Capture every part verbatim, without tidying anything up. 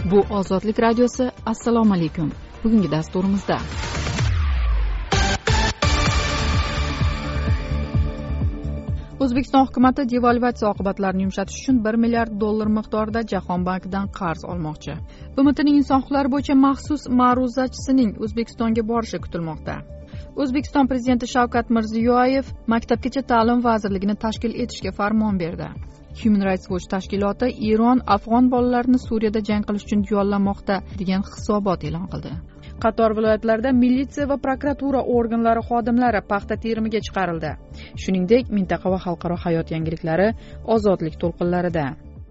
Bu Ozodlik radiosi. Assalomu alaykum. Bugungi dasturimizda O'zbekiston hukumatı devalvatsiya oqibatlarini yumshatish uchun bir milliard dollar miqdorida Jahon bankidan qarz olmoqchi. B M Tning inson huquqlari bo'yicha maxsus ma'ruzachisining O'zbekistonga borishi kutilmoqda. O'zbekiston prezidenti Shavkat Mirziyoyev Maktabgacha ta'lim vazirligini tashkil etishga farmon berdi. Human Rights Watch tashkiloti Eron afg'on bolalarini Suriyada jang qilish uchun yollamoqda degan hisobot e'lon qildi. Qator viloyatlarda militsiya va prokuratura organlari xodimlari paxta terimiga chiqarildi. Shuningdek, mintaqa va xalqaro hayot yangiliklari ozodlik to'lqinlarida.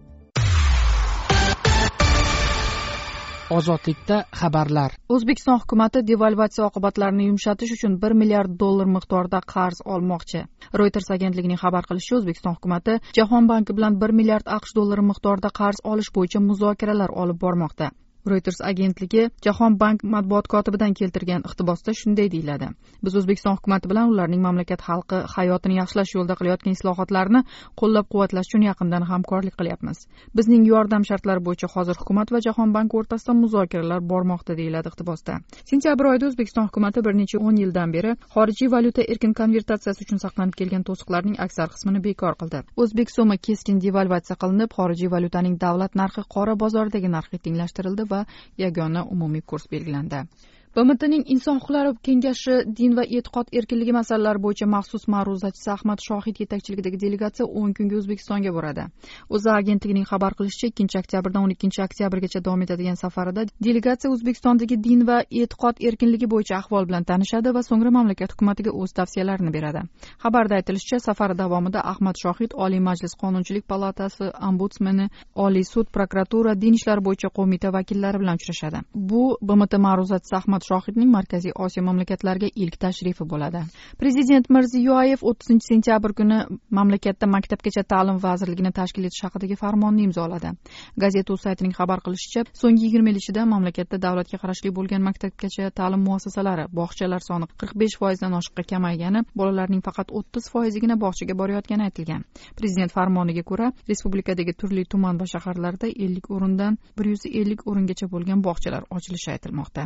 Ozodlikda xabarlar. O'zbekiston hukumatı devalvatsiya oqibatlarini yumshatish uchun bir milliard dollar miqdorida qarz olmoqchi. Reuters agentligining xabar qilishicha, O'zbekiston hukumatı Jahon banki bilan bir milliard AQSh dollari miqdorida qarz olish bo'yicha muzokaralar olib bormoqda. Reuters agentligi Jahon bank matbuot kotibidan keltirgan iqtibosda shunday deyiladi: Biz O'zbekiston hukumati bilan ularning mamlakat xalqi hayotini yaxshilash yo'lida qilayotgan islohotlarni qo'llab-quvvatlash uchun yaqindan hamkorlik qilyapmiz. Bizning yordam shartlari bo'yicha hozir hukumat va Jahon banki o'rtasida muzokaralar bormoqda, deyiladi iqtibosda. Sentyabr oyida O'zbekiston hukumati bir necha o'n yildan beri xorijiy valyuta erkin konvertatsiyasi uchun saqlanib kelgan to'siqlarning aksar qismini bekor qildi. O'zbek so'mi keskin devalvatsiya qilinib, xorijiy valyutaning davlat narxi qora bozoridagi narxga tenglashtirildi va yagona umumiy kurs belgilandi. B M Tning inson huquqlari kengashi din va e'tiqod erkinligi masalalari bo'yicha maxsus ma'ruzachisi Ahmad Shohid yetakchiligidagi delegatsiya o'n kunga O'zbekistonga boradi. O'zA agentligining xabar qilishicha, ikkinchi oktyabrdan o'n ikkinchi oktyabrgacha davom etadigan safarida delegatsiya O'zbekistondagi din va e'tiqod erkinligi bo'yicha ahvol bilan tanishadi va so'ngra mamlakat hukumatiga o'z tavsiyalarini beradi. Xabarda aytilishicha, safar davomida Ahmad Shohid Oliy Majlis Qonunchilik palatasi, ombudsmani, Oliy sud, prokuratura, din ishlari bo'yicha qo'mita vakillari bilan uchrashadi. Bu B M T ma'ruzachisi Ahmad Shohidning Markaziy Osiyo mamlakatlariga ilk tashrifi bo'ladi. Prezident Mirziyoyev o'ttizinchi sentyabr kuni mamlakatda Maktabgacha ta'lim vazirligini tashkil etish haqidagi farmonni imzoladi. Gazeta.uz saytining xabar qilishicha, so'nggi yigirma yil ichida mamlakatda davlatga qarashli bo'lgan maktabgacha ta'lim muassasalari, bog'chalar soni qirq besh foizdan oshiqqa kamaygani, bolalarning faqat o'ttiz foizigina bog'chaga borayotgani aytilgan. Prezident farmoniga ko'ra, respublikadagi turli tuman va shaharlarda ellik o'rindan bir yuz ellik o'ringacha bo'lgan bog'chalar ochilishi aytilmoqda.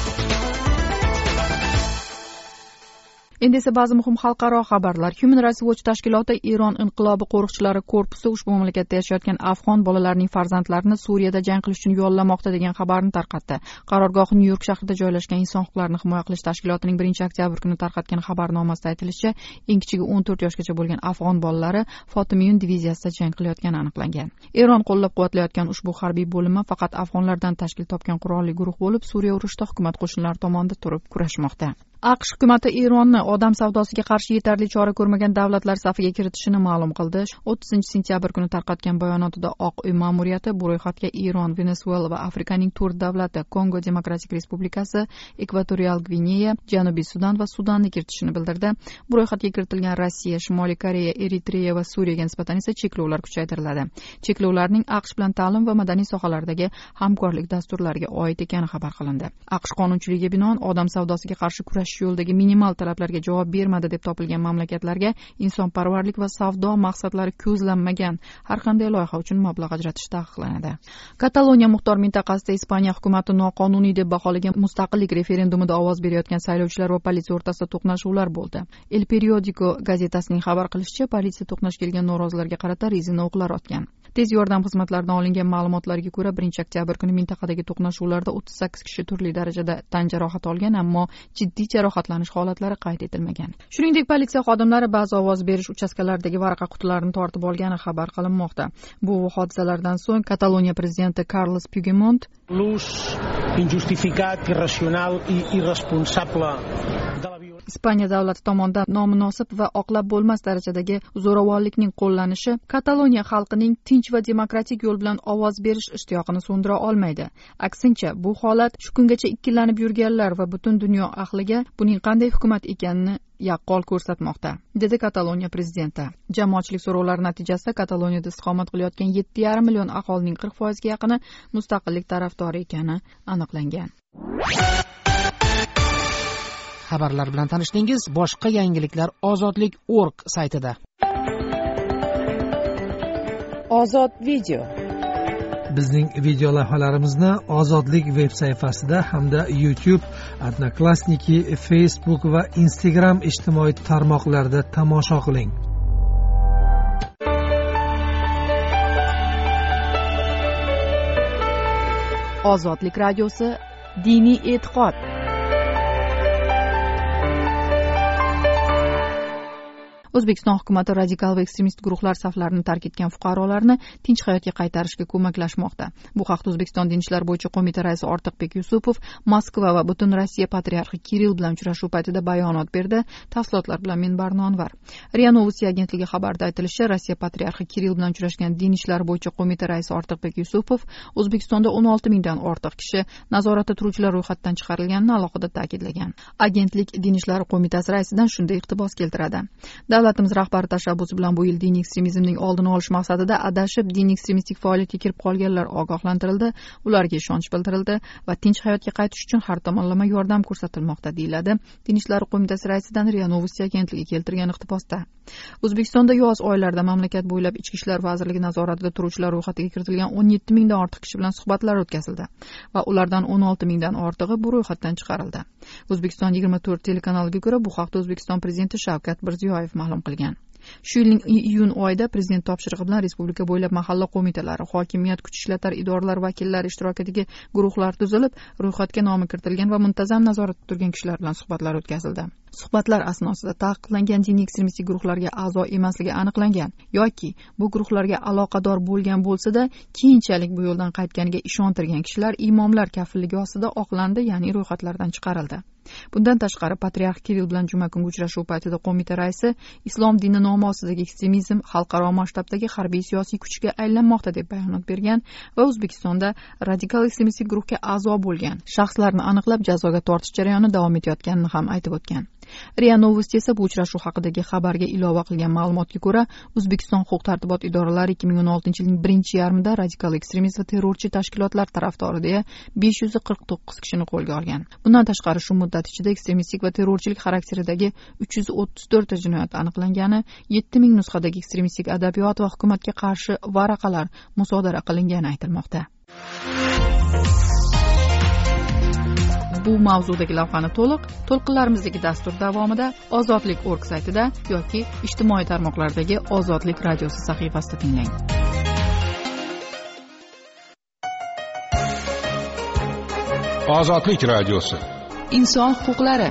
Endi esa ba'zi muhim xalqaro xabarlar. Human Rights Watch tashkiloti Eron inqilobi qo'riqchilari korpusi ushbu mamlakatda yashayotgan afg'on bolalarining farzandlarini Suriyada jang qilish uchun yollamoqda degan xabarni tarqatdi. Qarorgohi Nyu-York shahrida joylashgan inson huquqlarini himoya qilish tashkilotining birinchi oktyabr kuni tarqatgan xabarnomasida aytilishicha, eng kichigi o'n to'rt yoshgacha bo'lgan afg'on bolalari Fotimiyun diviziyasida jang qilayotgani aniqlangan. Eron qo'llab-quvvatlayotgan ushbu harbiy bo'limi faqat afg'onlardan tashkil topgan qurolli guruh bo'lib, Suriya urushida hukumat qo'shinlari tomonidan turib kurashmoqda. AQSh hukumati Eronni odam savdosiga qarshi yetarli chora ko'rmagan davlatlar safiga kiritishini ma'lum qildi. o'ttizinchi sentyabr kuni tarqatgan bayonotida Oq uy ma'muriyati bu ro'yxatga Eron, Venesuela va Afrikaning to'rt davlati Kongo Demokratik Respublikasi, Ekvatorial Gvineya, Janubiy Sudan va Sudanni kiritishini bildirdi. Bu ro'yxatga kiritilgan Rossiya, Shimoliy Koreya, Eritreya va Suriyaga nisbatan esa cheklovlar kuchaytiriladi. Cheklovlarning AQSh bilan ta'lim va madaniy sohalardagi hamkorlik dasturlariga oid ekani xabar qilindi. AQSh qonunchiligiga binoan odam savdosiga qarshi kurash yo'ldagi minimal talablarga javob bermadi deb topilgan mamlakatlarga insonparvarlik va savdo maqsadlari ko'zlanmagan har qanday loyiha uchun mablag' ajratish taqiqlanadi. Kataloniya muxtor mintaqasida Ispaniya hukumati noqonuniy deb baholagan mustaqillik referendumida ovoz berayotgan saylovchilar va politsiya o'rtasida to'qnashuvlar bo'ldi. El Periodico gazetasining xabar qilishicha, politsiya to'qnash kelgan norozilarga qarata rezina o'qlar otgan. Tez yordam xizmatlaridan olingan ma'lumotlarga ko'ra, birinchi oktyabr kuni mintaqadagi to'qnashuvlarda o'ttiz sakkiz kishi turli darajada tan jarohat olgan, ammo jiddiy jarohatlanish holatlari qayd etilmagan. Shuningdek, politsiya xodimlari ba'zi ovoz berish uchastkalaridagi varaqa qutilarini tortib olgani xabar qilinmoqda. Bu hodisalardan so'ng Kataloniya prezidenti Carles Puigdemont l'ús injustificat, irracional i irresponsable de la Ispaniya davlati tomonidan nomunosib va oqlab bo'lmas darajadagi zo'ravonlikning qo'llanishi Kataloniya xalqining tinch va demokratik yo'l bilan ovoz berish ishtiyoqini so'ndira olmaydi. Aksincha, bu holat shu kungacha ikkilanib yurganlar va butun dunyo ahliga buning qanday hukumat ekanini yaqqol ko'rsatmoqda, dedi Kataloniya prezidenti. Jamoatchilik so'rovlari natijasida Kataloniyada istiqomat qilayotgan yetti yarim million aholining qirq foizga yaqini mustaqillik tarafdori ekani aniqlangan. Xabarlar bilan tanishdingiz. Boshqa yangiliklar ozodlik nokta org saytida. Ozod video. bizning video lavhalarimizni Ozodlik veb sayfasida hamda YouTube, Odnoklassniki, Facebook va Instagram ijtimoiy tarmoqlarida tomosha qiling. Ozodlik radiosi diniy e'tiqod. O'zbekiston hukumati radikal va ekstremist guruhlar saflarini tark etgan fuqarolarni tinch hayotga qaytarishga ko'maklashmoqda. Bu haqda O'zbekiston Din ishlari bo'yicha qo'mita raisi Ortiqbek Yusupov Moskva va butun Rossiya patriarxi Kirill bilan uchrashuv paytida bayonot berdi. Tafsilotlar bilan men Barnonvar. RIA Novosti agentligi xabarida aytilishicha, Rossiya patriarxi Kirill bilan uchrashgan Din ishlari bo'yicha qo'mita raisi Ortiqbek Yusupov O'zbekistonda o'n olti mingdan ortiq kishi nazoratda turuvchilar ro'yxatdan chiqarilganini alohida ta'kidlagan. Agentlik Din ishlari qo'mitasi raisidan shunday iqtibos keltiradi. Davlatimiz rahbari tashabbusi bilan bu yil diniy ekstremizmning oldini olish maqsadida adashib diniy ekstremistik faoliyatga kirib qolganlar ogohlantirildi, ularga ishonch bildirildi va tinch hayotga qaytish uchun har tomonlama yordam ko'rsatilmoqda, deyiladi Din ishlari qo'mitasi raisidan RIA Novosti agentligi keltirgan iqtibosda. O'zbekistonda yoz oylarida mamlakat bo'ylab Ichki ishlar vazirligi nazoratida turuvchilar ro'yxatiga kiritilgan o'n yetti mingdan ortiq kishi bilan suhbatlar o'tkazildi va ulardan o'n olti mingdan ortig'i bu ro'yxatdan chiqarildi. O'zbekiston yigirma to'rt telekanaliga ko'ra, bu haqda O'zbekiston prezidenti Shavkat Mirziyoyev ma'lum qilgan. Shu yilning iyun oyida prezident topshirig'i bilan respublika bo'ylab mahalla qo'mitalari, hokimiyat, kuch ishlatar idoralari vakillari ishtirokidagi guruhlar tuzilib, ro'yxatga nomi kiritilgan va muntazam nazoratda turgan kishilar bilan suhbatlar o'tkazildi. Suhbatlar asnosida taqiqlangan diniy ekstremistik guruhlarga a'zo emasligi aniqlangan yoki bu guruhlarga aloqador bo'lgan bo'lsa-da, keyinchalik bu yo'ldan qaytganiga ishontirgan kishilar imomlar kafilligi ostida oqlandi, ya'ni ro'yxatlardan chiqarildi. Bundan tashqari, patriarx Kirill bilan juma kungi uchrashuv paytida qo'mita raisi islom dini nomi ostidagi ekstremizm xalqaro masshtabdagi harbiy siyosiy kuchga aylanmoqda deb bayonot bergan va O'zbekistonda radikal ekstremistik guruhga a'zo bo'lgan shaxslarni aniqlab jazoga tortish jarayoni davom etayotganini ham aytib o'tgan. RIA Novosti esa bu uchrashuv haqidagi xabarga ilova qilgan ma'lumotga ko'ra, O'zbekiston huquq-tartibot idoralari ikki ming o'n oltinchi yilning birinchi yarmida radikal ekstremist va terrorchi tashkilotlar tarafdori deya besh yuz qirq to'qqiz kishini qo'lga olgan. Bundan tashqari, shu muddat ichida ekstremistik va terrorchilik xarakteridagi uch yuz o'ttiz to'rt ta jinoyat aniqlangani, yetti ming nusxadagi ekstremistik adabiyot va hukumatga qarshi varaqalar musodara qilingani aytilmoqda. Bu mavzudagi lavhani to'liq to'lqinlarimizdagi dastur davomida ozodlik точка org saytida yoki ijtimoiy tarmoqlardagi Ozodlik radiosi sahifasida tinglang. Ozodlik radiosi. Inson huquqlari.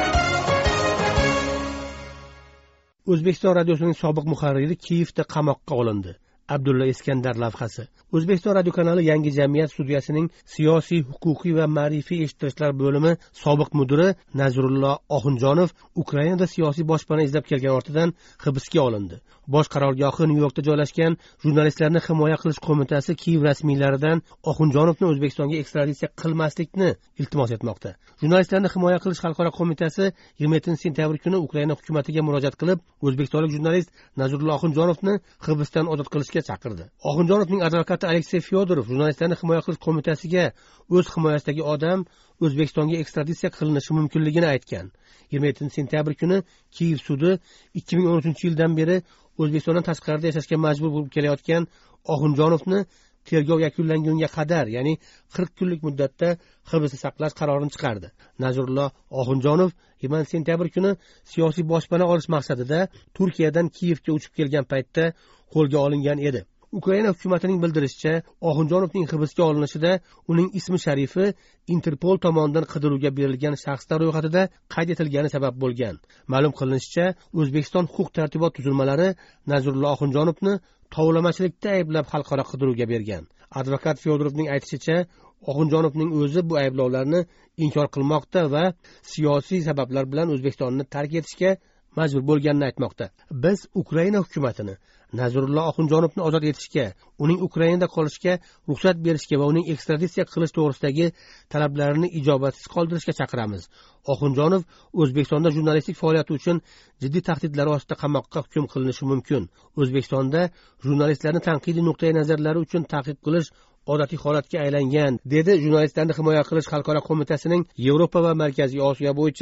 O'zbekiston radiosining sobiq muharriri Kiyevda qamoqqa olindi. Abdulla Iskandar lavhasi. O'zbekiston radio kanali Yangi jamiyat studiyasining siyosiy, huquqiy va ma'rifiy eshittirishlar bo'limi sobiq mudiri Nazrullo Oxunjonov Ukrainada siyosiy boshpana izlab kelgan ortidan hibsga olindi. Bosh qarorgohi Nyu-Yorkda joylashgan Jurnalistlarni himoya qilish qo'mitasi Kiyev rasmiylaridan Oxunjonovni O'zbekistonga ekstraditsiya qilmaslikni iltimos etmoqda. Jurnalistlarni himoya qilish xalqaro qo'mitasi yigirma yettinchi sentyabr kuni Ukraina hukumatiga murojaat qilib, o'zbekistonlik jurnalist Nazrullo Oxunjonovni hibsdan ozod qilishga chaqirdi. Oxunjonovning advokati Aleksey Fyodorov jurnalistlarni himoya qilish qo'mitasiga o'z himoyasidagi odam O'zbekistonga ekstraditsiya qilinishi mumkinligini aytgan. yigirma yettinchi sentyabr kuni Kiyev sudi ikki ming o'n uchinchi yildan beri O'zbekistondan tashqarida yashashga majbur bo'lib kelayotgan Oxunjonovni tergov yakunlangunga qadar, ya'ni qirq kunlik muddatda hibsda saqlash qarorini chiqardi. Nazrullo Oxunjonov yigirmanchi sentyabr kuni siyosiy boshpana olish maqsadida Turkiyadan Kiyevga uchib kelgan paytda qo'lga olingan edi. Ukraina hukumatining bildirishicha, Oxunjonovning hibsga olinishida uning ismi sharifi Interpol tomonidan qidiruvga berilgan shaxslar ro'yxatida qayd etilgani sabab bo'lgan. Ma'lum qilinishicha, O'zbekiston huquq-tartibot tuzilmalari Nazrullo Oxunjonovni tovlamachilikda ayblab xalqaro qidiruvga bergan. Advokat Fyodorovning aytishicha, Oxunjonovning o'zi bu ayblovlarni inkor qilmoqda va siyosiy sabablar bilan O'zbekistonni tark etishga majbur bo'lganini aytmoqda. Biz Ukraina hukumatini Nazrullo Oxunjonovni ozod etishga, uning Ukrainada qolishga ruxsat berishga va uning ekstraditsiya qilish to'g'risidagi talablarini ijobatsiz qoldirishga chaqiramiz. Oxunjonov O'zbekistonda jurnalistlik faoliyati uchun jiddiy tahdidlar ostida qamoqqa hukm qilinishi mumkin. O'zbekistonda jurnalistlarni tanqidiy nuqtai nazarlari uchun ta'qib qilish odatiy holatga aylangan, dedi Jurnalistlarni himoya qilish xalqaro qo'mitasining Yevropa va Markaziy Osiyo bo'yicha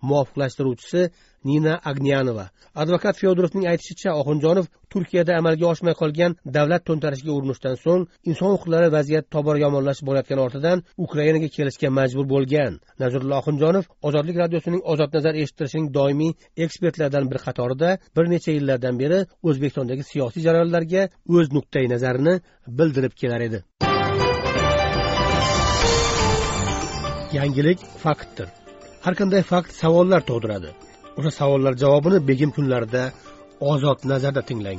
muvofiqlashtiruvchisi Nina Agnyanova. Advokat Fyodorovning aytishicha, Oxunjonov Turkiyada amalga oshmay qolgan davlat to'ntarishiga urinishdan so'ng inson huquqlari vaziyat tobora yomonlashib borayotgan ortidan Ukrainaga kelishga majbur bo'lgan. Nazrullo Oxunjonov Ozodlik radiosining ozod nazar eshittirishining doimiy ekspertlaridan bir qatorida bir necha yillardan beri O'zbekistondagi siyosiy jarayonlarga o'z nuqtai nazarini bildirib kelar edi. Yangilik faktdir. Har qanday fakt savollar tug'diradi. O'sha savollar javobini begim kunlarida ozod nazarda tinglang.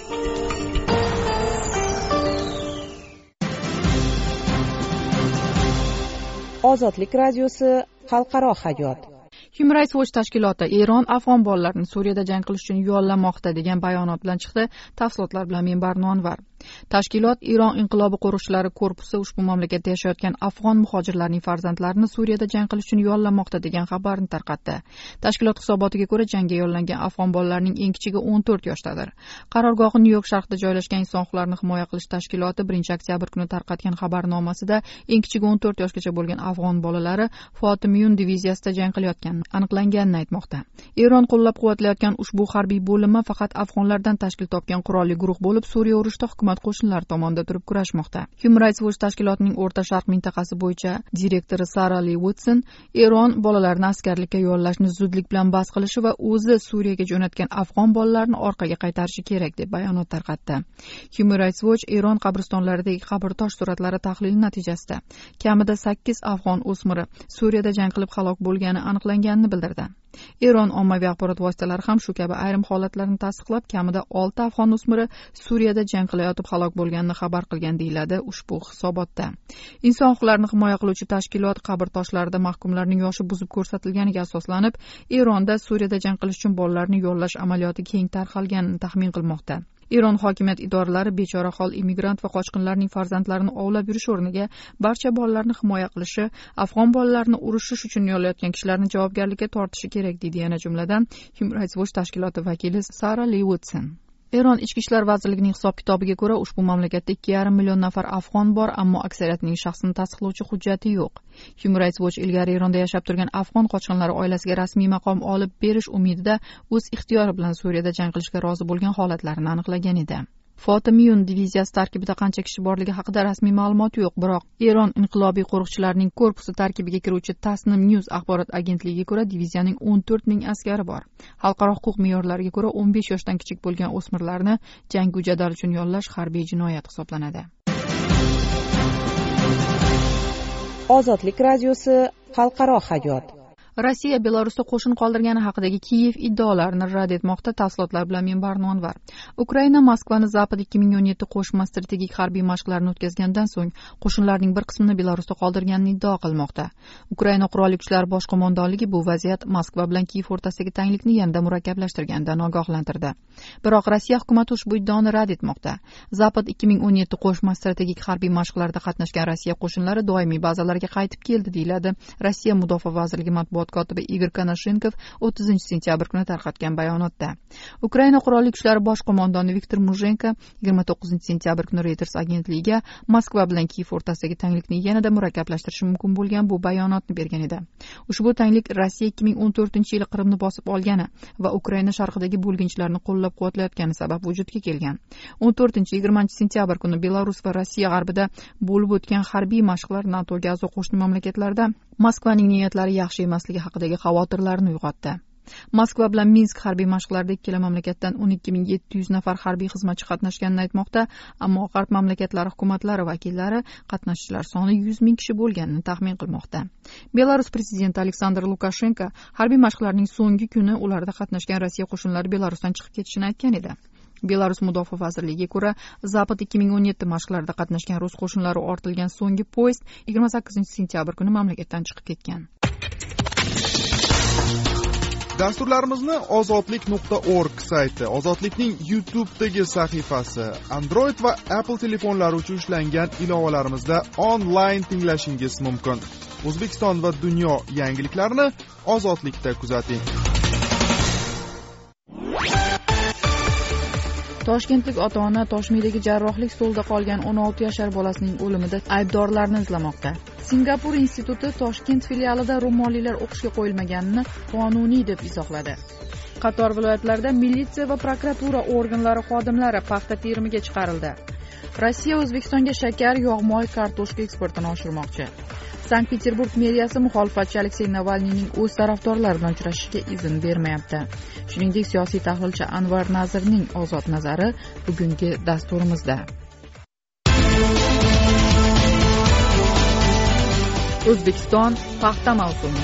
Ozodlik radiosi xalqaro hayot. Human Rights Watch tashkiloti Eron afg'on bolalarini Suriyada jang qilish uchun yollamoqda degan bayonot bilan chiqdi. Tafsilotlar bilan men Barno Anvar. Tashkilot Eron inqilobi qo'riqchilari korpusi ushbu mamlakatda yashayotgan afg'on muhojirlarning farzandlarini Suriyada jang qilish uchun yollamoqda degan xabarni tarqatdi. Tashkilot hisobotiga ko'ra, jangga yollangan afg'on bolalarining eng kichigi o'n to'rt yoshdadir. Qarorgohi Nyu-York sharqida joylashgan inson huquqlarini himoya qilish tashkiloti birinchi oktyabr kuni tarqatgan xabarnomasida eng kichigi o'n to'rt yoshgacha bo'lgan afg'on bolalari Fotimiyun diviziyasida jang qilayotgani aniqlanganini aytmoqda. Eron qo'llab-quvvatlayotgan ushbu harbiy bo'limi faqat afg'onlardan tashkil topgan qurolli guruh bo'lib, Suriya urushida hukumat qo'shinlari tomonidan turib kurashmoqda. Human Rights Watch tashkilotining O'rta Sharq mintaqasi bo'yicha direktori Sara Li Woodson Eron bolalarini askarlikka yollashni zudlik bilan bas qilishi va o'zi Suriyaga jo'natgan afg'on bolalarini orqaga qaytarishi kerak deb bayonot tarqatdi. Human Rights Watch Eron qabristonlaridagi qabrtosh suratlari tahlili natijasida kamida sakkiz afg'on o'smiri Suriyada jang qilib halok bo'lgani aniqlanganini bildirdi. Eron ommaviy axborot vositalari ham shu kabi ayrim holatlarni tasdiqlab, kamida olti afg'on o'smiri Suriyada jang qilayotib halok bo'lganini xabar qilgan deyiladi ushbu hisobotda. Inson huquqlarini himoya qiluvchi tashkilot qabr toshlarida mahkumlarning yoshi buzib ko'rsatilganiga asoslanib, Eronda Suriyada jang qilish uchun bolalarni yollash amaliyoti keng tarqalganini taxmin qilmoqda. Eron hokimiyat idoralari bechora hol immigrant va qochqinlarning farzandlarini ovlab yurish o'rniga barcha bolalarni himoya qilishi, afg'on bolalarini urushish uchun yollayotgan kishilarni javobgarlikka tortishi kerak deydi yana jumladan Human Rights Watch tashkiloti vakili Sara Li Woodson. Eron Ichki ishlar vazirligining hisob-kitobiga ko'ra, ushbu mamlakatda ikki yarim million nafar afg'on bor, ammo aksariyatining shaxsini tasdiqlovchi hujjati yo'q. Human Rights Watch ilgari Eronda yashab turgan afg'on qochqinlari oilasiga rasmiy maqom olib berish umidida o'z ixtiyori bilan Suriyada jang qilishga rozi bo'lgan holatlarini aniqlagan edi. Fotimiyun diviziyasi tarkibida qancha kishi borligi haqida rasmiy ma'lumot yo'q, biroq Eron inqilobiy qo'riqchilarining korpusi tarkibiga kiruvchi Tasnim News axborot agentligiga ko'ra, diviziyaning o'n to'rt ming askari bor. Xalqaro huquq me'yorlariga ko'ra, o'n besh yoshdan kichik bo'lgan o'smirlarni jangu jadal uchun yollash harbiy jinoyat hisoblanadi. Ozodlik radiosi xalqaro hayot. Rossiya Belarusda qo'shin qoldirgani haqidagi Kiyev iddaolarini rad etmoqda. Tafsilotlar bilan men Barno Anvar. Ukraina Moskvani Zapad ikki ming o'n yetti qo'shma strategik harbiy mashqlarini o'tkazgandan so'ng qo'shinlarning bir qismini Belarusda qoldirganini iddao qilmoqda. Ukraina qurolli kuchlari bosh qo'mondonligi bu vaziyat Moskva bilan Kiyev o'rtasidagi tanglikni yanada murakkablashtirganidan ogohlantirdi. Biroq Rossiya hukumati ushbu iddaoni rad etmoqda. Zapad ikki ming o'n yetti qo'shma strategik harbiy mashqlarida qatnashgan Rossiya qo'shinlari doimiy bazalarga qaytib keldi, deyiladi Rossiya Mudofaa vazirligi matbuot kotibi Igor Konashenkov o'ttizinchi sentyabr kuni tarqatgan bayonotda. Ukraina qurolli kuchlari bosh qo'mondoni Viktor Muzhenko yigirma to'qqizinchi sentyabr kuni Reuters agentligiga Moskva bilan Kiyev o'rtasidagi tanglikni yanada murakkablashtirishi mumkin bo'lgan bu bayonotni bergan edi. Ushbu tanglik Rossiya ikki ming o'n to'rtinchi yili Qrimni bosib olgani va Ukraina sharqidagi bo'lginchilarni qo'llab-quvvatlayotgani sabab vujudga kelgan. o'n to'rtinchi yigirmanchi sentyabr kuni Belarus va Rossiya g'arbida bo'lib o'tgan harbiy mashqlar NATOga a'zo qo'shni mamlakatlarda Moskvaning niyatlari yaxshi emasligi haqidagi xavotirlarni uyg'otdi. Moskva bilan Minsk harbiy mashqlarida ikkala mamlakatdan o'n ikki ming yetti yuz nafar harbiy xizmatchi qatnashganini aytmoqda, ammo g'arb mamlakatlari hukumatlari vakillari qatnashchilar soni yuz ming kishi bo'lganini taxmin qilmoqda. Belarus prezidenti Aleksandr Lukashenko harbiy mashqlarning so'nggi kuni ularda qatnashgan Rossiya qo'shinlari Belarusdan chiqib ketishini aytgan edi. Belarus mudofaa vazirligiga ko'ra, Zapad ikki ming o'n yetti mashqlarida qatnashgan rus qo'shinlari ortilgan so'nggi poyezd yigirma sakkizinchi sentyabr kuni mamlakatdan chiqib ketgan. Dasturlarimizni ozodlik nuqta org sayti, Ozodlikning YouTube'dagi sahifasi, Android va Apple telefonlari uchun ishlangan ilovalarimizda onlayn tinglashingiz mumkin. O'zbekiston va dunyo yangiliklarini Ozodlikda kuzating. Toshkentlik ota-ona Toshmiydagi jarrohlik stolida qolgan o'n olti yashar bolasining o'limida aybdorlarni izlamoqda. Singapur instituti Toshkent filialida ro'mollilar o'qishga qo'yilmaganini qonuniy deb izohladi. Qator viloyatlarda militsiya va prokuratura organlari xodimlari paxta terimiga chiqarildi. Rossiya O'zbekistonga shakar, yog'moy, kartoshka eksportini oshirmoqchi. Sankt-Peterburg meriyasi muxolifatchi Aleksey Navalniyning o'z tarafdorlari bilan uchrashishiga izn bermayapti. Shuningdek, siyosiy tahlilchi Anvar Nazirning ozod nazari bugungi dasturimizda. O'zbekiston paxta mavsumi.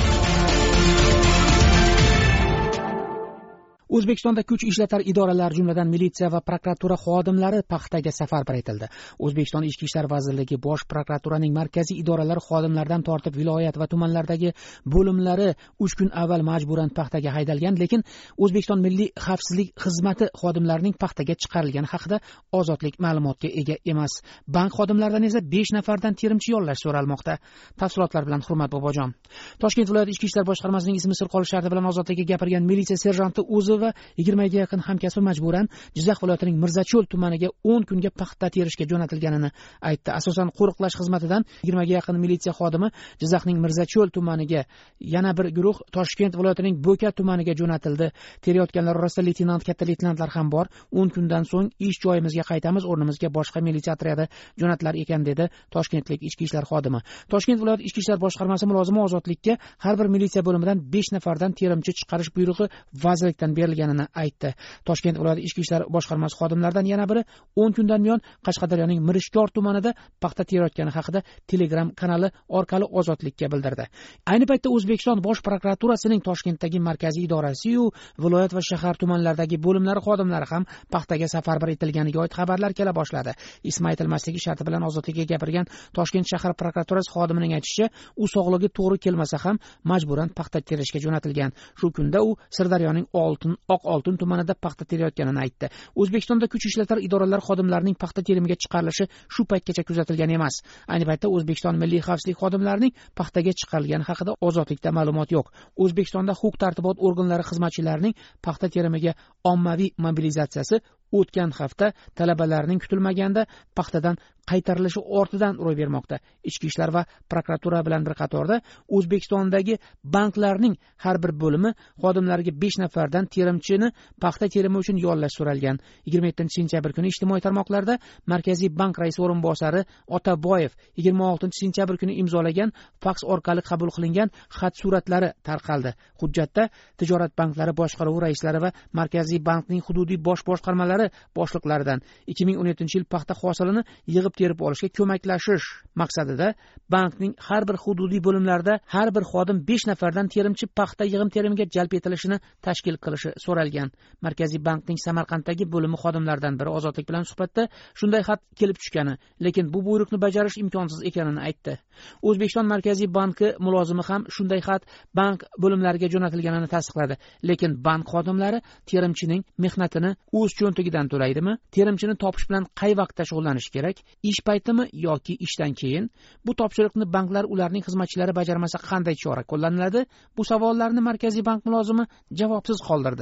O'zbekistonda kuch ishlatar idoralar, jumladan militsiya va prokuratura xodimlari paxtaga safarbar etildi. O'zbekiston Ichki ishlar vazirligi Bosh prokuraturaning markaziy idoralari xodimlaridan tortib viloyat va tumanlardagi bo'limlari uch kun avval majburan paxtaga haydalgan, lekin O'zbekiston Milliy xavfsizlik xizmati xodimlarining paxtaga chiqarilgani haqida ozodlik ma'lumotga ega emas. Bank xodimlaridan esa besh nafardan terimchi yollash so'ralmoqda. Tafsilotlar bilan Hurmat Bobojon. Toshkent viloyat Ichki ishlar boshqarmasining ismi sir qolish sharti bilan ozodlikka gapirgan militsiya serjanti o'zi va yigirmaga yaqin hamkasbi majburan Jizzax viloyatining Mirzacho'l tumaniga o'n kunga paxta terishga jo'natilganini aytdi. Asosan qo'riqlash xizmatidan yigirmaga yaqin militsiya xodimi Jizzaxning Mirzacho'l tumaniga, yana bir guruh Toshkent viloyatining Bo'ka tumaniga jo'natildi. Terayotganlar orasida leytenant, katta leytenantlar ham bor. o'n kundan so'ng ish joyimizga qaytamiz, o'rnimizga boshqa militsiya otryadi jo'natilar ekan, dedi Toshkentlik ichki ishlar xodimi. Toshkent viloyat ichki ishlar boshqarmasi mulozimi ozodlikka har bir militsiya bo'limidan besh nafardan terimchi chiqarish buyrug'i vazirlikdan berilganini aytdi. Toshkent viloyat ichki ishlar boshqarmasi xodimlaridan yana biri o'n kundan buyon Qashqadaryoning Mirishkor tumanida paxta terayotgani haqida Telegram kanali orqali ozodlikka bildirdi. Ayni paytda O'zbekiston Bosh prokuraturasining Toshkentdagi markaziy idorasi-yu viloyat va shahar tumanlaridagi bo'limlari xodimlari ham paxtaga safarbar etilganiga oid xabarlar kela boshladi. Ismi aytilmasligi sharti bilan ozodlikka gapirgan Toshkent shahar prokuraturasi xodimining aytishicha, u sog'lig'i to'g'ri kelmasa ham majburan paxta terishga jo'natilgan. Shu kunda u Sirdaryoning Oltin Oq Oltin tumanida paxta terayotganini aytdi. O'zbekistonda kuch ishlatar idoralar xodimlarining paxta terimiga chiqarilishi shu paytgacha kuzatilgan emas. Ayni paytda O'zbekiston Milliy xavfsizlik xodimlarining paxtaga chiqarilgani haqida ozodlikda ma'lumot yo'q. O'zbekistonda huquq-tartibot organlari xizmatchilarining paxta terimiga ommaviy mobilizatsiyasi o'tgan hafta talabalarning kutilmaganda paxtadan qaytarilishi ortidan ro'y bermoqda. Ichki ishlar va prokuratura bilan bir qatorda O'zbekistondagi banklarning har bir bo'limi xodimlariga besh nafardan terimchini paxta terimi uchun yollash so'ralgan. yigirma yettinchi sentyabr kuni ijtimoiy tarmoqlarda Markaziy bank raisi o'rinbosari Otaboyev yigirma oltinchi sentyabr kuni imzolagan faks orqali qabul qilingan xat suratlari tarqaldi. Hujjatda tijorat banklari boshqaruvi raislari va Markaziy bankning hududiy bosh boshqarmalari boshliqlaridan ikki ming o'n yettinchi yil paxta hosilini yig'ib terib olishga ko'maklashish maqsadida bankning har bir hududiy bo'limlarida har bir xodim besh nafardan terimchi paxta yig'im terimiga jalb etilishini tashkil qilishi so'ralgan. Markaziy bankning Samarqanddagi bo'limi xodimlaridan biri ozodlik bilan suhbatda shunday xat kelib tushgani, lekin bu buyruqni bajarish imkonsiz ekanini aytdi. O'zbekiston Markaziy banki mulozimi ham shunday xat bank bo'limlariga jo'natilganini tasdiqladi, lekin bank xodimlari terimchining mehnatini o'z cho'ntagidan to'laydimi? Terimchini topish bilan qay vaqtda shug'ullanish kerak? Ish paytimi yoki ishdan keyin? Bu topshiriqni banklar ularning xizmatchilari bajarmasa qanday chora qo'llaniladi? Bu savollarni Markaziy bank mulozimi javobsiz qoldirdi.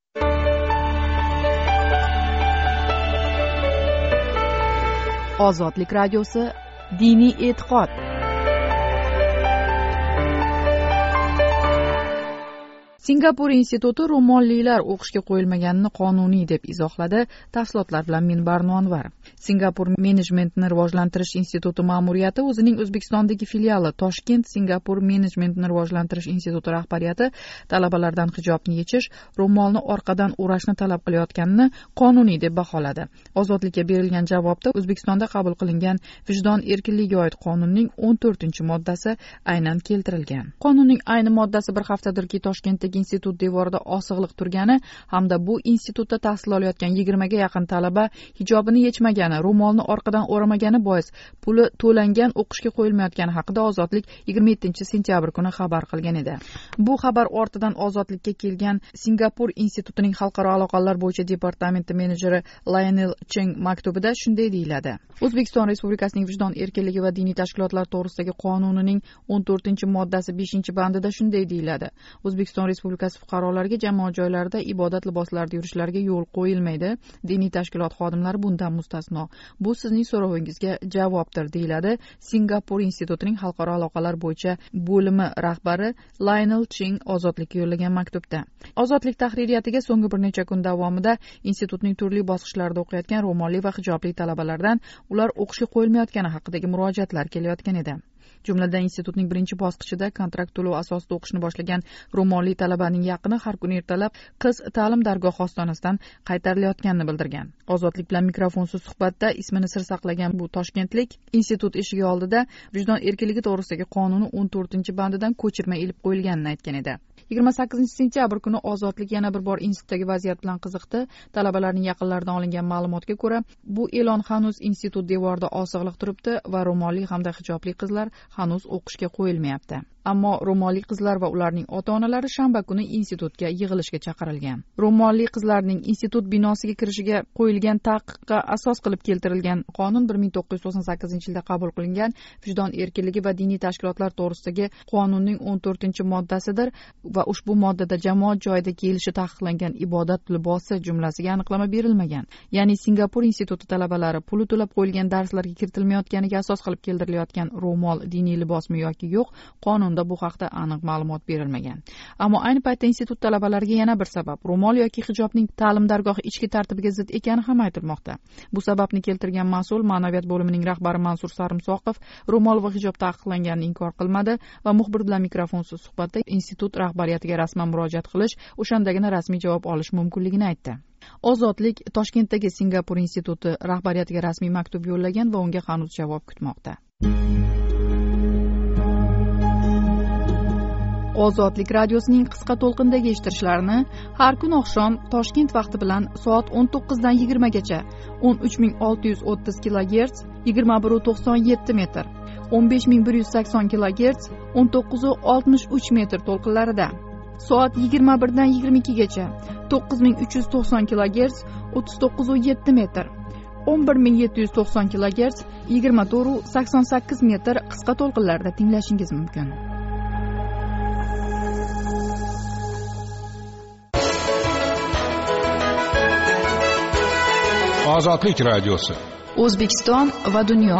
Ozodlik radiosi diniy e'tiqod. Singapur instituti ro'mollilar o'qishga qo'yilmaganini qonuniy deb izohladi. Tafsilotlar bilan men Barno Anvar. Singapur menejmentni rivojlantirish instituti ma'muriyati o'zining O'zbekistondagi filiali Toshkent Singapur menejmentni rivojlantirish instituti rahbariyati talabalardan hijobni yechish, ro'molni orqadan o'rashni talab qilayotganini qonuniy deb baholadi. Ozodlikka berilgan javobda O'zbekistonda qabul qilingan vijdon erkinligiga oid qonunning o'n to'rtinchi moddasi aynan keltirilgan. Qonunning ayni moddasi bir haftadirki Toshkentdagi institut devorida osig'liq turgani hamda bu institutda tahsil olayotgan yigirmaga yaqin talaba hijobini yechmagani, ro'molni orqadan o'ramagani bois puli to'langan o'qishga qo'yilmayotgani haqida Ozodlik yigirma yettinchi sentyabr kuni xabar qilgan edi. Bu xabar ortidan Ozodlikka kelgan Singapur institutining xalqaro aloqalar bo'yicha departamenti menejeri Lionel Cheng maktubida shunday deyiladi. O'zbekiston Respublikasining vijdon erkinligi va diniy tashkilotlar to'g'risidagi qonunining o'n to'rtinchi moddasi beshinchi bandida shunday deyiladi. O'zbekiston respublikasi fuqarolariga jamoat joylarida ibodat liboslarida yurishlariga yo'l qo'yilmaydi. Diniy tashkilot xodimlari bundan mustasno. Bu sizning so'rovingizga javobdir, deyiladi Singapur institutining xalqaro aloqalar bo'yicha bo'limi rahbari Lionel Ching Ozodlikka yo'llagan maktubda. Ozodlik tahririyatiga so'nggi bir necha kun davomida institutning turli bosqichlarida o'qiyotgan ro'molli va hijobli talabalardan ular o'qishga qo'yilmayotgani haqidagi murojaatlar kelayotgan edi. Jumladan institutning birinchi bosqichida kontrakt to'lov asosida o'qishni boshlagan ro'molli talabaning yaqini har kuni ertalab qiz ta'lim dargohi ostonasidan qaytarilayotganini bildirgan. Ozodlik bilan mikrofonsiz suhbatda ismini sir saqlagan bu toshkentlik institut eshigi oldida vijdon erkinligi to'g'risidagi qonunning o'n to'rtinchi bandidan ko'chirma ilib qo'yilganini aytgan edi. yigirma sakkizinchi sentyabr kuni Ozodlik yana bir bor institutdagi vaziyat bilan qiziqdi. Talabalarning yaqinlaridan olingan ma'lumotga ko'ra, bu e'lon hanuz institut devorida osig'liq turibdi va ro'molli hamda hijobli qizlar hanuz o'qishga qo'yilmayapti. Ammo ro'molli qizlar va ularning ota-onalari shanba kuni institutga yig'ilishga chaqirilgan. Ro'molli qizlarning institut binosiga kirishiga qo'yilgan taqiqqa asos qilib keltirilgan qonun bir ming to'qqiz yuz to'qson sakkizinchi yilda qabul qilingan vijdon erkinligi va diniy tashkilotlar to'g'risidagi qonunning o'n to'rtinchi moddasidir va ushbu moddada jamoat joyida kiyilishi taqiqlangan ibodat libosi jumlasiga aniqlama berilmagan. Ya'ni Singapur instituti talabalari puli to'lab qo'yilgan darslarga kiritilmayotganiga asos qilib keltirilayotgan ro'mol diniy libosmi yoki yo'q, qonun bu haqda aniq ma'lumot berilmagan. Ammo ayni paytda institut talabalariga yana bir sabab ro'mol yoki hijobning ta'lim dargohi ichki tartibiga zid ekani ham aytilmoqda. Bu sababni keltirgan mas'ul ma'naviyat bo'limining rahbari Mansur Sarimsoqov ro'mol va hijob taqiqlanganini inkor qilmadi va muxbir bilan mikrofonsiz suhbatda institut rahbariyatiga rasman murojaat qilish, o'shandagina rasmiy javob olish mumkinligini aytdi. Ozodlik Toshkentdagi Singapur instituti rahbariyatiga rasmiy maktub yo'llagan va unga hanuz javob kutmoqda. Ozodlik radiosining qisqa to'lqindagi eshittirishlarini har kun oqshom Toshkent vaqti bilan soat o'n to'qqizdan yigirmagacha o'n uch ming olti yuz o'ttiz kilogerts, yigirma bir nuqta to'qson yetti metr, o'n besh ming bir yuz sakson kilogerts, o'n to'qqiz nuqta oltmish uch metr to'lqinlarida, soat yigirma birdan yigirma ikkigacha to'qqiz ming uch yuz to'qson kilogerts, o'ttiz to'qqiz nuqta yetti metr, o'n bir ming yetti yuz to'qson kilogerts, yigirma to'rt nuqta sakson sakkiz metr qisqa to'lqinlarda tinglashingiz mumkin. Ozodlik radiosi. O'zbekiston va dunyo.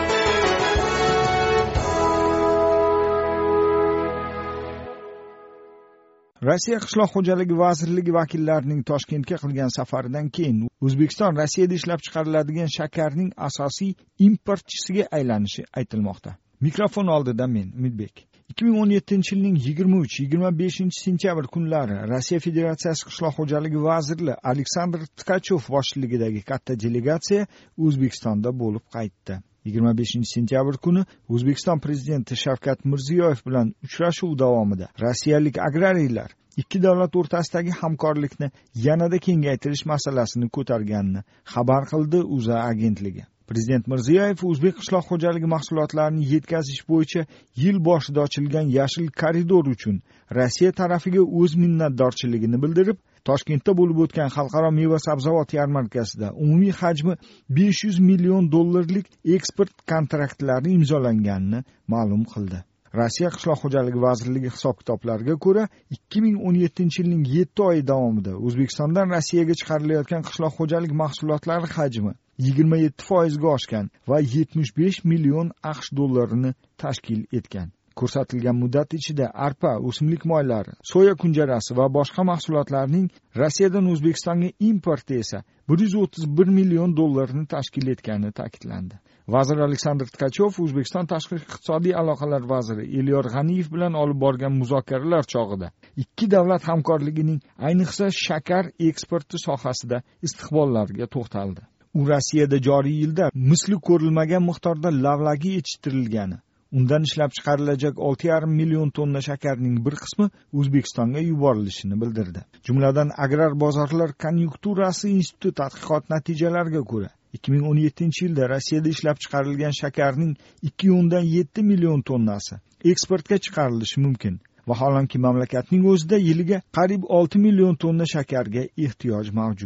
Rossiya qishloq xo'jaligi vazirligi vakillarining Toshkentga qilgan safaridan keyin O'zbekiston Rossiyada ishlab chiqariladigan shakarning asosiy importchisiga aylanishi aytilmoqda. Mikrofon oldida men Umidbek. ikki ming o'n yettinchi yilning yigirma uch yigirma beshinchi sentyabr kunlari Rossiya Federatsiyasi qishloq xo'jaligi vaziri Aleksandr Tkachov boshchiligidagi katta delegatsiya O'zbekistonda bo'lib qaytdi. yigirma beshinchi sentyabr kuni O'zbekiston prezidenti Shavkat Mirziyoyev bilan uchrashuv davomida rossiyalik agrariylar ikki davlat o'rtasidagi hamkorlikni yanada kengaytirish masalasini ko'targanini xabar qildi O'zA agentligi. Prezident Mirziyoyev o'zbek qishloq xo'jaligi mahsulotlarini yetkazish bo'yicha yil boshida ochilgan yashil koridor uchun Rossiya tarafiga o'z minnatdorchiligini bildirib, Toshkentda bo'lib o'tgan xalqaro meva-sabzavot yarmarkasida umumiy hajmi besh yuz million dollarlik eksport kontraktlari imzolanganini ma'lum qildi. Rossiya qishloq xo'jaligi vazirligi hisob-kitoblariga ko'ra, ikki ming o'n yettinchi yilning yetti oyi davomida O'zbekistondan Rossiyaga chiqarilayotgan qishloq xo'jaligi mahsulotlari hajmi yigirma yetti foizga oshgan va yetmish besh million AQSh dollarini tashkil etgan. Ko'rsatilgan muddat ichida arpa, o'simlik moylari, soya kunjarasi va boshqa mahsulotlarning Rossiyadan O'zbekistonga importi esa bir yuz o'ttiz bir million dollarni tashkil etgani ta'kidlandi. Vazir Aleksandr Tkachov O'zbekiston tashqi iqtisodiy aloqalar vaziri Elyor G'aniyev bilan olib borgan muzokaralar chog'ida ikki davlat hamkorligining ayniqsa shakar eksporti sohasida istiqbollariga to'xtaldi. U Rossiyada joriy yilda misli ko'rilmagan miqdorda lavlagi yetishtirilgani, undan ishlab chiqarilajak olti yarim million tonna shakarning bir qismi O'zbekistonga yuborilishini bildirdi. Jumladan Agrar bozorlar konjunkturasi instituti tadqiqot natijalariga ko'ra, ikki ming o'n yettinchi yilda Rossiyada ishlab chiqarilgan shakarning ikki nuqta yetti million tonnasi eksportga chiqarilishi mumkin. Vaholanki mamlakatning o'zida yiliga qariyb olti million tonna shakarga ehtiyoj mavjud.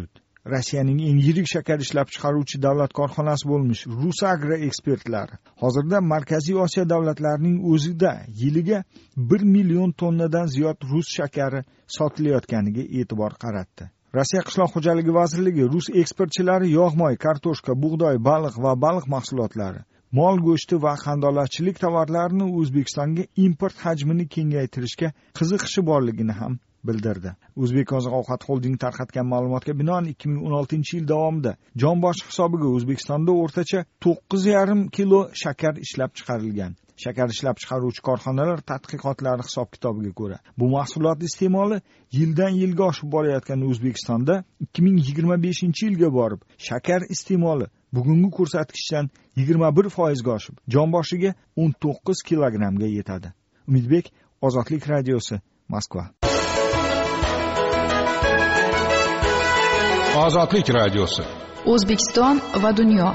Rossiyaning eng yirik shakar ishlab chiqaruvchi davlat korxonasi bo'lmish Rusagro ekspertlari hozirda Markaziy Osiyo davlatlarining o'zida yiliga bir million tonnadan ziyod rus shakari sotilayotganiga e'tibor qaratdi. Rossiya qishloq xo'jaligi vazirligi rus ekspertchilari yog'moy, kartoshka, bug'doy, baliq va baliq mahsulotlari, mol go'shti va qandolatchilik tovarlarini O'zbekistonga import hajmini kengaytirishga qiziqishi borligini ham bildirdi. O'zbek oziq ovqat xoldingi tarqatgan ma'lumotga binoan ikki ming o'n oltinchi yil davomida jon boshi hisobiga O'zbekistonda o'rtacha to'qqiz yarim kilo shakar ishlab chiqarilgan. Shakar ishlab chiqaruvchi korxonalar tadqiqotlari hisob-kitobiga ko'ra, bu mahsulot iste'moli yildan yilga oshib borayotgan O'zbekistonda ikki ming yigirma beshinchi yilga borib, shakar iste'moli bugungi ko'rsatkichdan yigirma bir foizga oshib, jon boshiga o'n to'qqiz kilogrammga yetadi. Umidbek, Ozodlik radiosi, Moskva. Ozodlik radiosi. O'zbekiston va dunyo.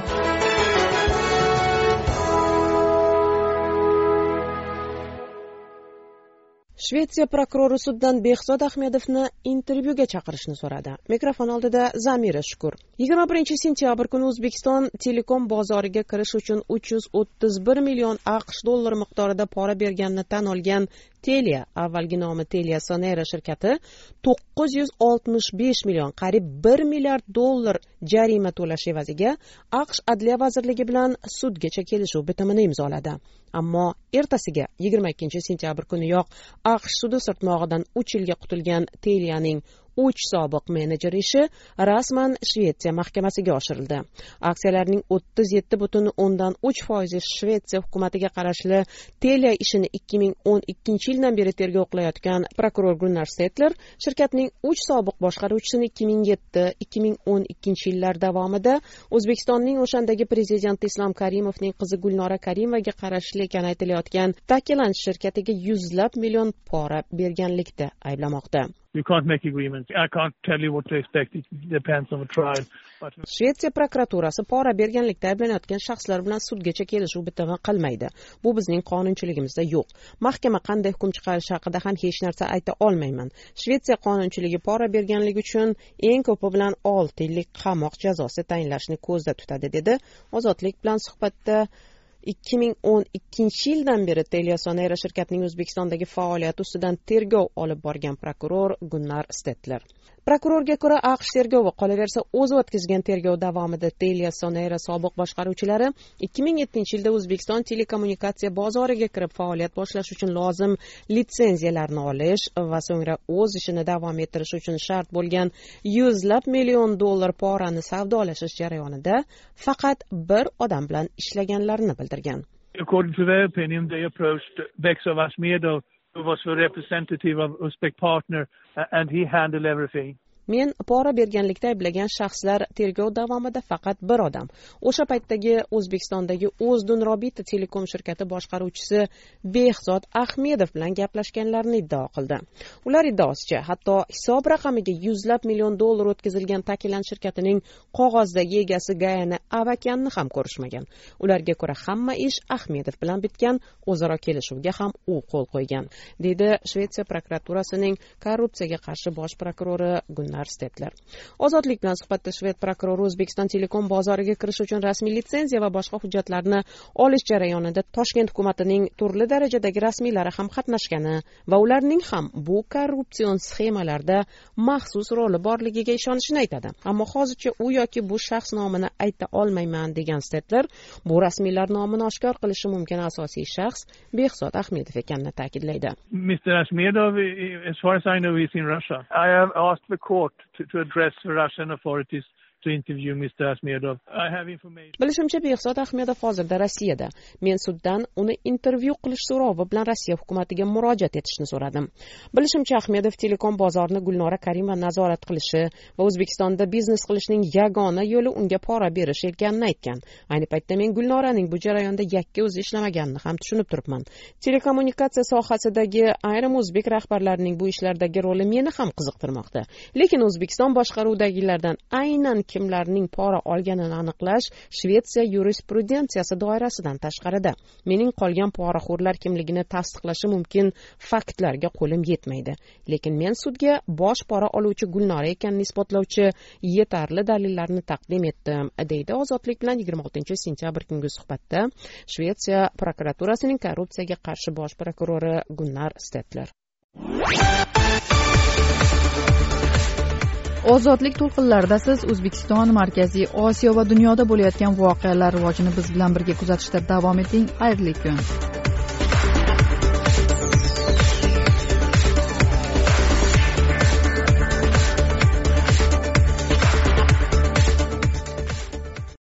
Shvetsiya prokurori suddan Behzod Ahmedovni intervyuga chaqirishni so'radi. Mikrofon oldida Zamira Shukur. yigirma birinchi sentyabr kuni O'zbekiston telekom bozoriga kirish uchun uch yuz o'ttiz bir million AQSh dollari miqdorida pora berganini tan olgan Telia, avvalgi nomi Telia Sonera shirkati to'qqiz yuz oltmish besh million, qariyb bir milliard dollar jarima to'lash evaziga AQSh Adliya vazirligi bilan sudgacha kelishuv bitimini imzoladi. Ammo ertasiga yigirma ikkinchi sentyabr kuniyoq AQSh sudi sirtmog'idan uch yilga qutulgan Telianing uch sobiq menejeri ishi rasman Shvetsiya mahkamasiga oshirildi. Aksiyalarning o'ttiz yetti butun o'ndan uch foizi Shvetsiya hukumatiga qarashli Telia ishini ikki ming o'n ikkinchi yildan beri tergov qilayotgan prokuror Gunnar Stetler shirkatning uch sobiq boshqaruvchisini ikki ming yetti ikki ming o'n ikkinchi yillar davomida O'zbekistonning o'shandagi prezidenti Islom Karimovning qizi Gulnora Karimovaga qarashli ekani aytilayotgan Takilanch shirkatiga yuzlab million pora berganlikda ayblamoqda. You can't make agreements. I can't tell you what to expect. It depends on the trial. But... Shvetsiya prokuraturasi pora berganlikda ayblanayotgan shaxslar bilan sudgacha kelishuv bitimi qilmaydi. Bu bizning qonunchiligimizda yo'q. Mahkama qanday hukm chiqarishi haqida ham hech narsa ayta olmayman. Shvetsiya qonunchiligi pora berganlik uchun eng ko'pi bilan olti yillik qamoq jazosi tayinlashni ko'zda tutadi, dedi Ozodlik bilan suhbatda ikki ming o'n ikkinchi yildan beri Telia Sonera shirkatining O'zbekistondagi faoliyati ustidan tergov olib borgan prokuror Gunnar Stetler. Prokurorga ko'ra, AQSh tergovi qolaversa o'zi o'tkazgan tergov davomida Telia Sonera sobiq boshqaruvchilari ikki ming yettinchi yilda O'zbekiston telekommunikatsiya bozoriga kirib faoliyat boshlash uchun lozim litsenziyalarni olish va so'ngra o'z ishini davom ettirish uchun shart bo'lgan yuzlab million dollar porani savdolashish jarayonida faqat bir odam bilan ishlaganlarini bildirgan. According to their opinion, they approached Behzod Ahmedov, who was the representative of Uzbek partner, and he handled everything. Men pora berganlikda ayblagan shaxslar tergov davomida faqat bir odam. O'sha paytdagi O'zbekistondagi O'zdunrobita Telekom shirkati boshqaruvchisi Behzod Ahmedov bilan gaplashganlarini iddao qildi. Ular iddaosicha, hatto hisob raqamiga yuzlab million dollar o'tkazilgan Takilan shirkatining qog'ozdagi egasi Gayana Avakanni ham ko'rishmagan. Ularga ko'ra hamma ish Ahmedov bilan bitgan, o'zaro kelishuvga ham u qo'l qo'ygan, dedi Shvetsiya prokuraturasining korrupsiyaga qarshi bosh prokurori Gunnar Stetler. Ozodlik bilan suhbatda Shved prokurori O'zbekiston telekom bozoriga kirish uchun rasmiy litsenziya va boshqa hujjatlarni olish jarayonida Toshkent hukumatining turli darajadagi rasmiylari ham qatnashgani va ularning ham bu korrupsion sxemalarda maxsus roli borligiga ishonishini aytadi. Ammo hozircha u yoki bu shaxs nomini ayta olmayman, degan Stetler, bu rasmiylar nomini oshkor qilishi mumkin asosiy shaxs Behzod Ahmedov ekanini ta'kidlaydi. Mister Ahmedov, as far as I know, is in Russia. I have asked the court To, to address the Russian authorities to interview Mister Ahmedov. I have information. Bilishimcha, Behzod Ahmedov hozirda Rossiyada. Men suddan uni intervyu qilish so'rovi bilan Rossiya hukumatiga murojaat etishni so'radim. Bilishimcha, Ahmedov telekom bozorini Gulnora Karimova nazorat qilishi va O'zbekistonda biznes qilishning yagona yo'li unga pora berish ekanini aytgan. Ayni paytda men Gulnoraning bu jarayonda yakka o'zi ishlamaganini ham tushunib turibman. Telekommunikatsiya sohasidagi ayrim o'zbek rahbarlarining bu ishlardagi roli meni ham qiziqtirmoqda. Lekin O'zbekiston boshqaruvidagilardan aynan kimlarning pora olganini aniqlash Shvetsiya yurisprudensiyasi doirasidan tashqarida. Mening qolgan poraxo'rlar kimligini tasdiqlashi mumkin faktlarga qo'lim yetmaydi. Lekin men sudga bosh pora oluvchi Gulnora ekanini isbotlovchi yetarli dalillarni taqdim etdim, deydi Ozodlik bilan yigirma oltinchi sentyabr kungi suhbatda Shvetsiya prokuraturasining korrupsiyaga qarshi bosh prokurori Gunnar Stetler. Ozodlik to'lqinlarida siz O'zbekiston, Markaziy Osiyo va dunyoda bo'layotgan voqealar rivojini biz bilan birga kuzatishda davom eting. Xayrli kun.